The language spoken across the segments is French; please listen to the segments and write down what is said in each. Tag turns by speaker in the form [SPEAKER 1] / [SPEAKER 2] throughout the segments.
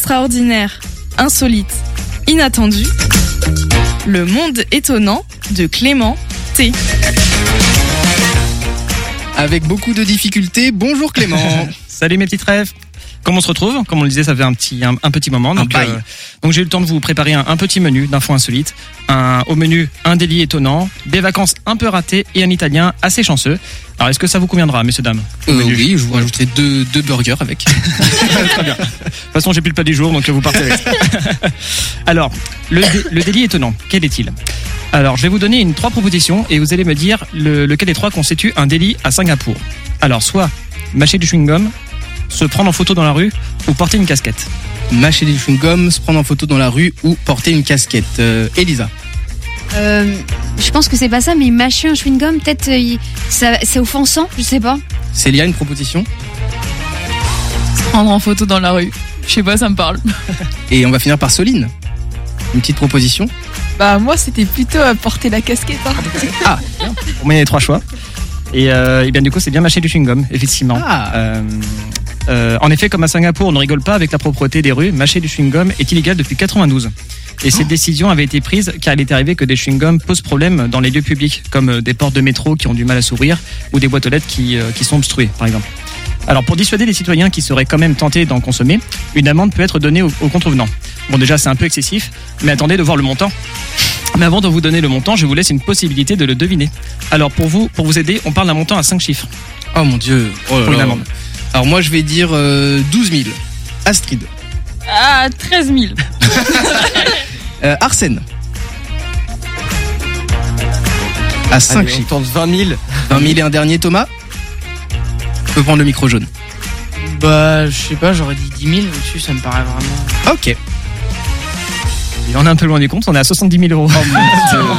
[SPEAKER 1] Extraordinaire, insolite, inattendu. Le monde étonnant de Clément T.
[SPEAKER 2] Avec beaucoup de difficultés, bonjour Clément.
[SPEAKER 3] Salut mes petites rêves. Comme on se retrouve, comme on le disait, ça fait un petit moment. Donc j'ai eu le temps de vous préparer un petit menu d'infos insolites. Au menu, un délit étonnant, des vacances un peu ratées et un italien assez chanceux. Alors est-ce que ça vous conviendra, messieurs, dames?
[SPEAKER 2] Oui, je vous rajouterai deux burgers avec.
[SPEAKER 3] Très bien. De toute façon, j'ai plus le plat du jour, donc vous partez avec ça. Alors, le délit étonnant, quel est-il? Alors, je vais vous donner 3 propositions et vous allez me dire lequel des 3 constitue un délit à Singapour. Alors, soit mâcher du chewing-gum, se prendre en photo dans la rue ou porter une casquette.
[SPEAKER 2] Mâcher du chewing-gum, se prendre en photo dans la rue ou porter une casquette. Elisa.
[SPEAKER 4] Je pense que c'est pas ça, mais mâcher un chewing-gum, peut-être c'est offensant, je sais pas.
[SPEAKER 2] Célia, une proposition?
[SPEAKER 1] Se prendre en photo dans la rue. Je sais pas, ça me parle.
[SPEAKER 2] Et on va finir par Soline. Une petite proposition?
[SPEAKER 1] Bah moi c'était plutôt porter la casquette. Hein.
[SPEAKER 2] Ah,
[SPEAKER 3] pour moi il y a 3 choix. Et bien du coup c'est bien mâcher du chewing-gum, effectivement. En effet, comme à Singapour, on ne rigole pas avec la propreté des rues. Mâcher du chewing-gum est illégal depuis 92. Et cette décision avait été prise car il est arrivé que des chewing-gums posent problème dans les lieux publics, comme des portes de métro qui ont du mal à s'ouvrir ou des boîtes aux lettres qui sont obstruées, par exemple. Alors pour dissuader les citoyens qui seraient quand même tentés d'en consommer, une amende peut être donnée aux contrevenants. Bon déjà c'est un peu excessif, mais attendez de voir le montant. Mais avant de vous donner le montant, je vous laisse une possibilité de le deviner. Alors pour vous aider, on parle d'un montant à 5 chiffres.
[SPEAKER 2] Oh mon Dieu,
[SPEAKER 3] pour une amende.
[SPEAKER 2] Alors moi je vais dire 12 000. Astrid.
[SPEAKER 1] Ah, 13 000.
[SPEAKER 2] Arsène. À 5 chiffres.
[SPEAKER 3] On tente 20 000.
[SPEAKER 2] 20 000 et un dernier, Thomas. Tu peux prendre le micro jaune.
[SPEAKER 5] Bah, je sais pas, j'aurais dit 10 000 au-dessus, ça me paraît vraiment...
[SPEAKER 2] Ok.
[SPEAKER 3] Il en est un peu loin du compte, on est à 70 000 euros.
[SPEAKER 2] Oh mon Dieu.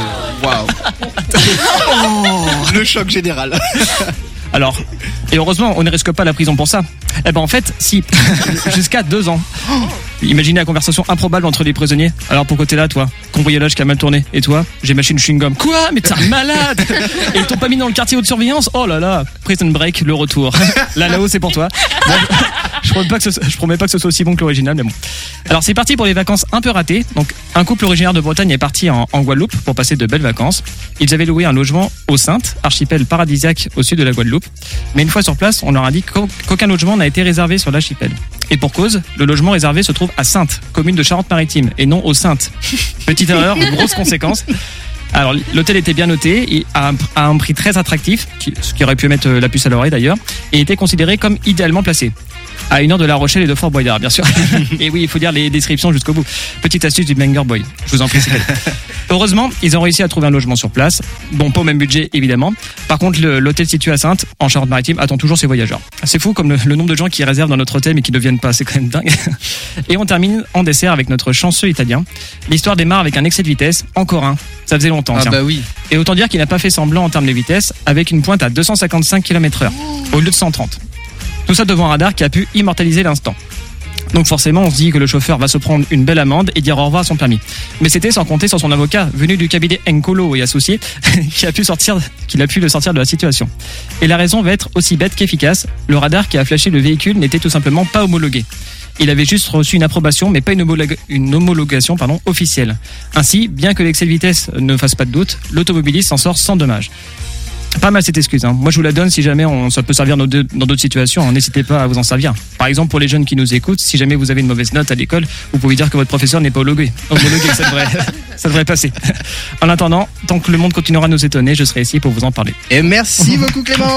[SPEAKER 2] Waouh. Le choc général.
[SPEAKER 3] Alors, et heureusement, on ne risque pas la prison pour ça. Eh ben en fait, si, jusqu'à 2 ans. Imaginez la conversation improbable entre les prisonniers. Alors pourquoi t'es là, toi? Cambriolage qui a mal tourné. Et toi? J'ai mâché une chewing-gum. Quoi? Mais t'es un malade! Et ils t'ont pas mis dans le quartier haute surveillance? Oh là là! Prison Break, le retour. Là-haut, c'est pour toi. Bon, je promets pas que ce soit aussi bon que l'original, mais bon. Alors c'est parti pour les vacances un peu ratées. Donc un couple originaire de Bretagne est parti en Guadeloupe pour passer de belles vacances. Ils avaient loué un logement aux Saintes, archipel paradisiaque au sud de la Guadeloupe. Mais une fois sur place, on leur a dit qu'aucun logement n'a été réservé sur l'archipel. Et pour cause, le logement réservé se trouve à Saintes, commune de Charente-Maritime, et non aux Saintes. Petite erreur, grosse conséquence. Alors l'hôtel était bien noté et à un prix très attractif, ce qui aurait pu mettre la puce à l'oreille d'ailleurs, et était considéré comme idéalement placé. À 1 heure de La Rochelle et de Fort Boyard, bien sûr. Et oui, il faut lire les descriptions jusqu'au bout. Petite astuce du Banger Boy, je vous en prie. Heureusement, ils ont réussi à trouver un logement sur place. Bon, pas au même budget, évidemment. Par contre, l'hôtel situé à Saintes, en Charente-Maritime, attend toujours ses voyageurs. C'est fou comme le nombre de gens qui réservent dans notre hôtel mais qui ne viennent pas, c'est quand même dingue. Et on termine en dessert avec notre chanceux italien. L'histoire démarre avec un excès de vitesse, encore un. Ça faisait longtemps.
[SPEAKER 2] Ah bah oui.
[SPEAKER 3] Et autant dire qu'il n'a pas fait semblant en termes de vitesse, avec une pointe à 255 km/h, au lieu de 130. Tout ça devant un radar qui a pu immortaliser l'instant. Donc forcément, on se dit que le chauffeur va se prendre une belle amende et dire au revoir à son permis. Mais c'était sans compter sur son avocat, venu du cabinet Encolo et associé, qu'il a pu le sortir de la situation. Et la raison va être aussi bête qu'efficace. Le radar qui a flashé le véhicule n'était tout simplement pas homologué. Il avait juste reçu une approbation, mais pas une homologation officielle. Ainsi, bien que l'excès de vitesse ne fasse pas de doute, l'automobiliste s'en sort sans dommage. Pas mal cette excuse. Moi je vous la donne si jamais ça peut servir dans d'autres situations. N'hésitez pas à vous en servir. Par exemple pour les jeunes qui nous écoutent, si jamais vous avez une mauvaise note à l'école, vous pouvez dire que votre professeur n'est pas homologué. Ça devrait passer. En attendant, tant que le monde continuera de nous étonner, je serai ici pour vous en parler.
[SPEAKER 2] Et merci beaucoup Clément.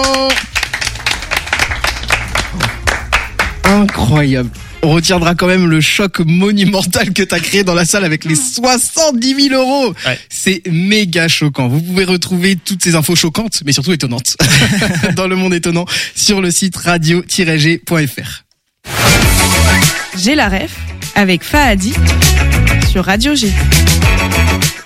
[SPEAKER 2] Incroyable. On retiendra quand même le choc monumental que t'as créé dans la salle avec les 70 000 euros.
[SPEAKER 3] Ouais.
[SPEAKER 2] C'est méga choquant. Vous pouvez retrouver toutes ces infos choquantes, mais surtout étonnantes, dans le monde étonnant, sur le site radio-g.fr.
[SPEAKER 1] J'ai la ref avec Fahadi sur Radio G.